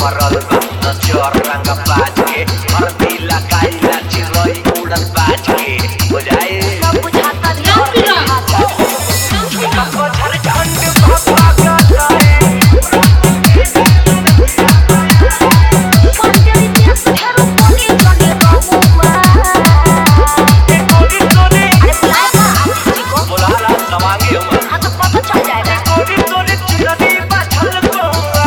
मरल न चोर रंग बाज के हरदी लगाइला चिरई उड़न बाज के बुझाए सब बुझाता को झारखंड भगवा गए पंजाबी देश फेरो कोनी कोनी बाबूआ बोलाला सवांगे हम हां तो पता चल जाएगा कोनी चिरई बाछल कोआ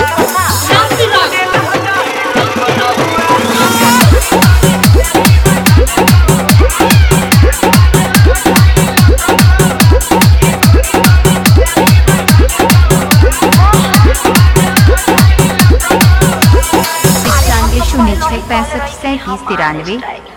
शून्य 6 65 37 93